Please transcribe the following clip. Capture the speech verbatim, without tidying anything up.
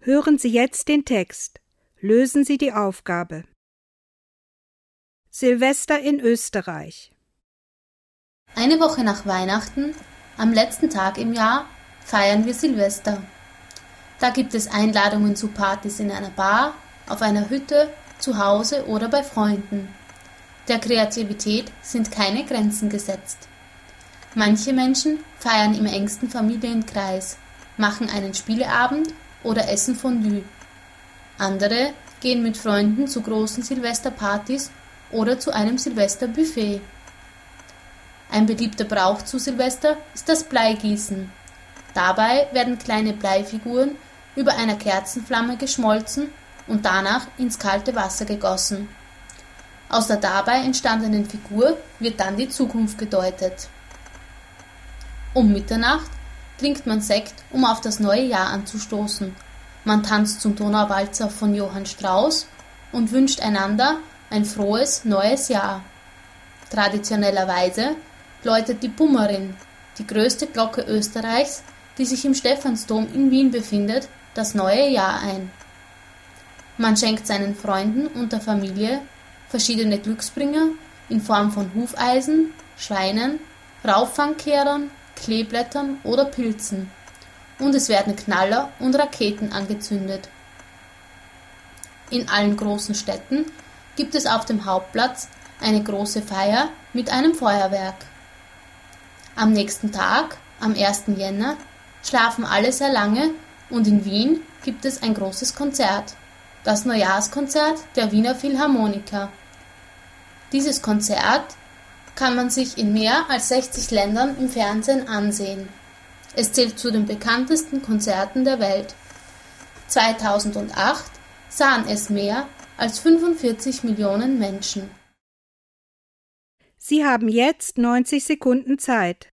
Hören Sie jetzt den Text. Lösen Sie die Aufgabe. Silvester in Österreich. Eine Woche nach Weihnachten, am letzten Tag im Jahr, feiern wir Silvester. Da gibt es Einladungen zu Partys in einer Bar, auf einer Hütte, zu Hause oder bei Freunden. Der Kreativität sind keine Grenzen gesetzt. Manche Menschen feiern im engsten Familienkreis, machen einen Spieleabend oder essen Fondue. Andere gehen mit Freunden zu großen Silvesterpartys oder zu einem Silvesterbuffet. Ein beliebter Brauch zu Silvester ist das Bleigießen. Dabei werden kleine Bleifiguren über einer Kerzenflamme geschmolzen und danach ins kalte Wasser gegossen. Aus der dabei entstandenen Figur wird dann die Zukunft gedeutet. Um Mitternacht trinkt man Sekt, um auf das neue Jahr anzustoßen. Man tanzt zum Donauwalzer von Johann Strauss und wünscht einander ein frohes neues Jahr. Traditionellerweise läutet die Bummerin, die größte Glocke Österreichs, die sich im Stephansdom in Wien befindet, das neue Jahr ein. Man schenkt seinen Freunden und der Familie verschiedene Glücksbringer in Form von Hufeisen, Schweinen, Rauffangkehrern, Kleeblättern oder Pilzen, und es werden Knaller und Raketen angezündet. In allen großen Städten gibt es auf dem Hauptplatz eine große Feier mit einem Feuerwerk. Am nächsten Tag, am ersten Jänner, schlafen alle sehr lange und in Wien gibt es ein großes Konzert, das Neujahrskonzert der Wiener Philharmoniker. Dieses Konzert kann man sich in mehr als sechzig Ländern im Fernsehen ansehen. Es zählt zu den bekanntesten Konzerten der Welt. zweitausendacht sahen es mehr als fünfundvierzig Millionen Menschen. Sie haben jetzt neunzig Sekunden Zeit.